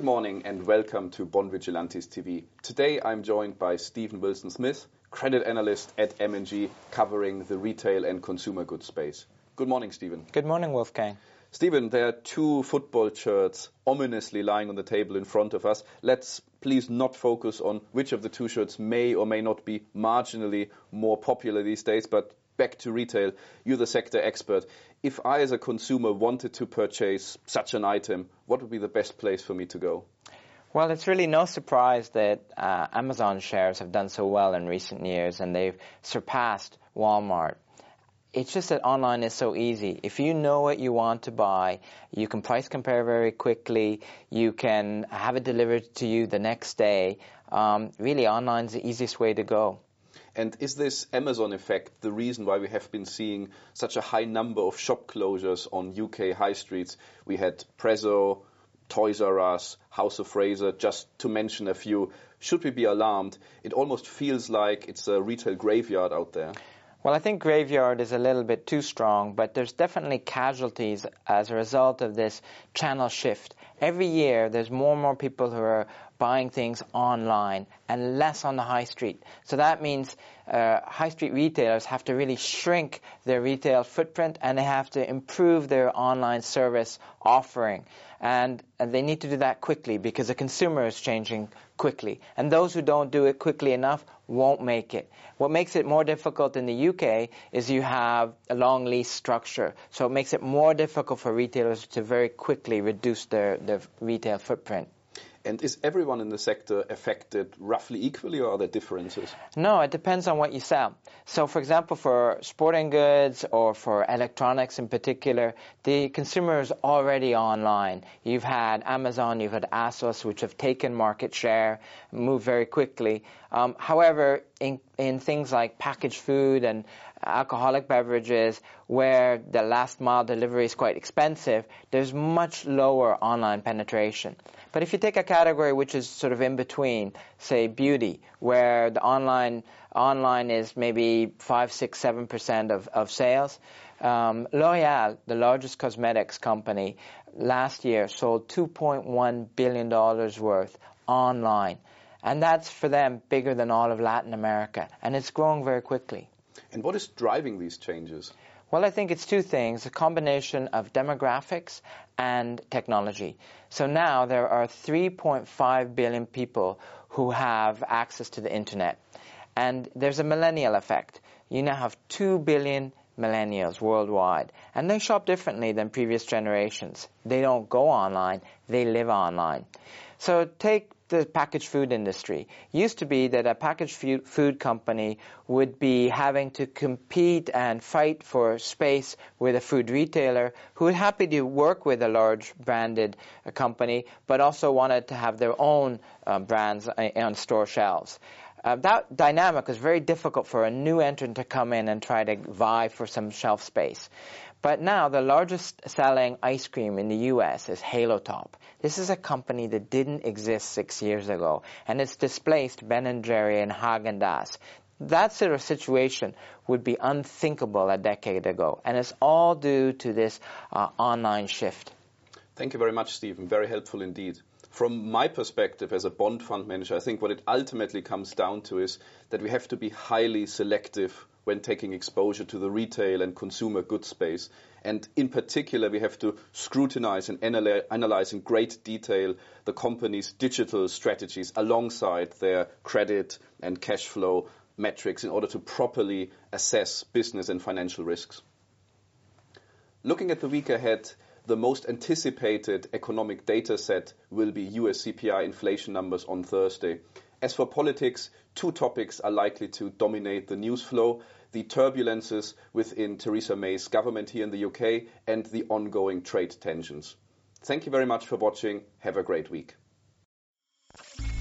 Good morning and welcome to Bond Vigilantes TV. Today I'm joined by Stephen Wilson-Smith, credit analyst at M&G, covering the retail and consumer goods space. Good morning, Stephen. Good morning, Wolfgang. Stephen, there are two football shirts ominously lying on the table in front of us. Let's please not focus on which of the two shirts may or may not be marginally more popular these days, but back to retail. You're the sector expert. If I, as a consumer, wanted to purchase such an item, what would be the best place for me to go? Well, it's really no surprise that Amazon shares have done so well in recent years, and they've surpassed Walmart. It's just that online is so easy. If you know what you want to buy, you can price compare very quickly. You can have it delivered to you the next day. Really, online is the easiest way to go. And is this Amazon effect the reason why we have been seeing such a high number of shop closures on UK high streets? We had Prezzo, Toys R Us, House of Fraser, just to mention a few. Should we be alarmed? It almost feels like it's a retail graveyard out there. Well, I think graveyard is a little bit too strong, but there's definitely casualties as a result of this channel shift. Every year, there's more and more people who are buying things online and less on the high street. So that means high street retailers have to really shrink their retail footprint, and they have to improve their online service offering. And they need to do that quickly because the consumer is changing quickly. And those who don't do it quickly enough won't make it. What makes it more difficult in the UK is you have a long lease structure. So it makes it more difficult for retailers to very quickly reduce their retail footprint. And is everyone in the sector affected roughly equally, or are there differences? No, it depends on what you sell. So, for example, for sporting goods or for electronics in particular, the consumer is already online. You've had Amazon, you've had ASOS, which have taken market share, moved very quickly. However, in things like packaged food and alcoholic beverages, where the last mile delivery is quite expensive, there's much lower online penetration. But if you take a category which is sort of in between, say beauty, where the online is maybe 5, 6, 7% of sales, L'Oreal, the largest cosmetics company, last year sold $2.1 billion worth online. And that's, for them, bigger than all of Latin America. And it's growing very quickly. And what is driving these changes? Well, I think it's two things, a combination of demographics and technology. So now there are 3.5 billion people who have access to the internet. And there's a millennial effect. You now have 2 billion millennials worldwide. And they shop differently than previous generations. They don't go online, they live online. So take the packaged food industry. Used to be that a packaged food company would be having to compete and fight for space with a food retailer who would happy to work with a large branded company, but also wanted to have their own brands on store shelves. That dynamic was very difficult for a new entrant to come in and try to vie for some shelf space. But now the largest selling ice cream in the U.S. is Halo Top. This is a company that didn't exist 6 years ago, and it's displaced Ben & Jerry and Häagen-Dazs. That sort of situation would be unthinkable a decade ago, and it's all due to this online shift. Thank you very much, Stephen. Very helpful indeed. From my perspective as a bond fund manager, I think what it ultimately comes down to is that we have to be highly selective when taking exposure to the retail and consumer goods space. And in particular, we have to scrutinize and analyze in great detail the company's digital strategies alongside their credit and cash flow metrics in order to properly assess business and financial risks. Looking at the week ahead, the most anticipated economic data set will be US CPI inflation numbers on Thursday. As for politics, two topics are likely to dominate the news flow: the turbulences within Theresa May's government here in the UK and the ongoing trade tensions. Thank you very much for watching. Have a great week.